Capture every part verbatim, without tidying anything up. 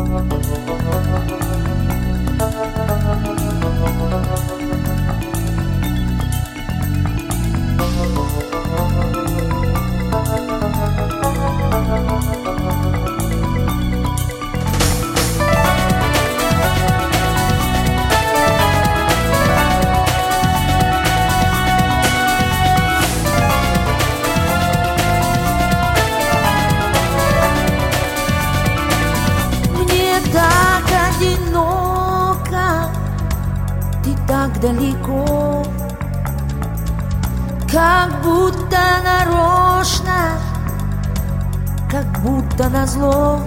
Так далеко, как будто нарочно, как будто назло.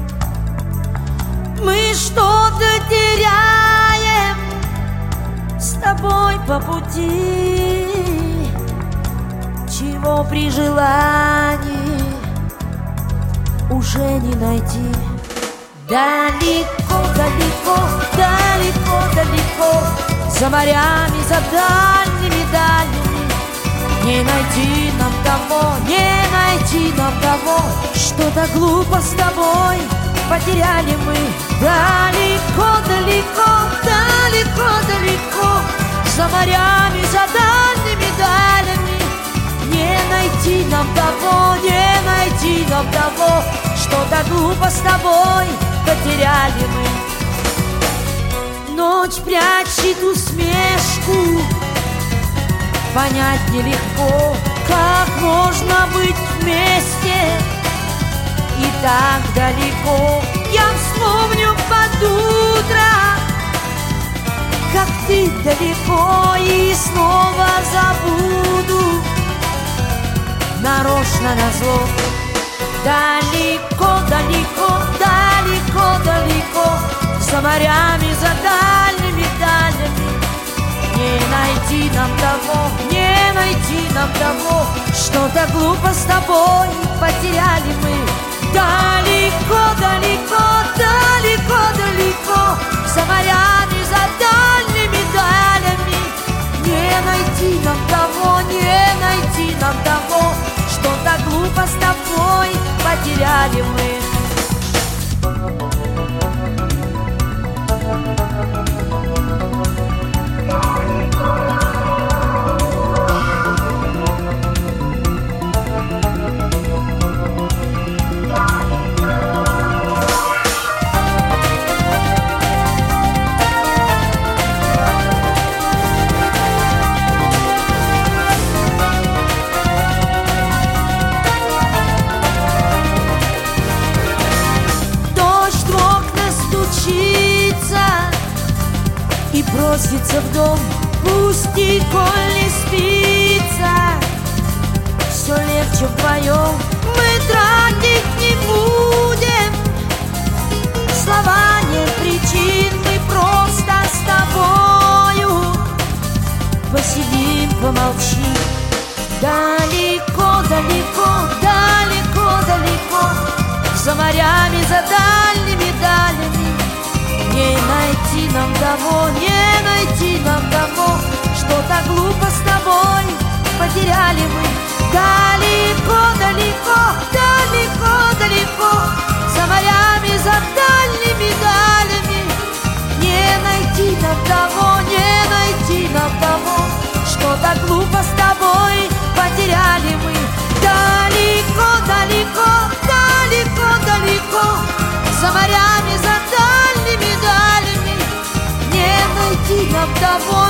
Мы что-то теряем с тобой по пути, чего при желании уже не найти. Далеко, далеко, далеко, далеко, за морями, за дальними дальними, не найти нам того, не найти нам того, что-то глупо с тобой потеряли мы. Далеко, далеко, далеко, далеко, за морями, за дальними дальними, не найти нам того, не найти нам того, что-то глупо с тобой потеряли мы. Ночь прячет усмешку, понять нелегко, как можно быть вместе и так далеко. Я вспомню под утро, как ты далеко, и снова забуду нарочно назло. Далеко, далеко, далеко, далеко, за морями, за дальними дальними, не найти нам того, не найти нам того, что-то глупо с тобой потеряли мы. Далеко, далеко, далеко, далеко, за морями, за дальними дальними, не найти нам того, не найти нам того, что-то глупо с тобой потеряли мы. И просится в дом, пусти, коль не спится. Все легче вдвоем, мы тратить не будем. Слова нет причин, мы просто с тобою посидим, помолчим. Далеко, далеко, далеко, далеко, за морями, за дальними дальними, не найти нам того, не найти нам того, что-то глупо с тобой потеряли мы. Далеко, далеко, далеко, далеко, за морями, за дальними daлями, не найти нам того, не найти нам того, что-то глупо с тобой потеряли мы. Далеко, далеко, далеко, далеко, за морями, за дальними daлями, не найти нам того,